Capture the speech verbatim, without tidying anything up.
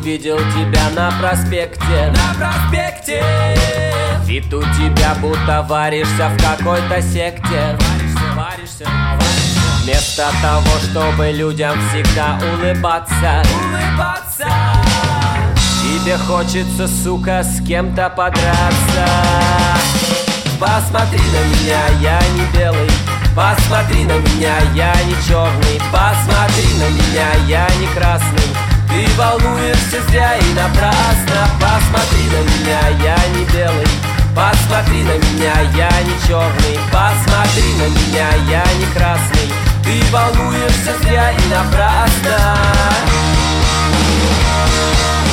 увидел тебя на проспекте. На проспекте. Вид у тебя будто варишься в какой-то секте. Варишься, варишься, варишься. Вместо того, чтобы людям всегда улыбаться, Улыбаться. тебе хочется, сука, с кем-то подраться. Посмотри на меня, я не белый. Посмотри на меня, я не черный. Посмотри на меня, я не красный. Ты волнуешься зря и напрасно. Посмотри на меня, я не белый. Посмотри на меня, я не черный. Посмотри на меня, я не красный. Ты волнуешься зря и напрасно.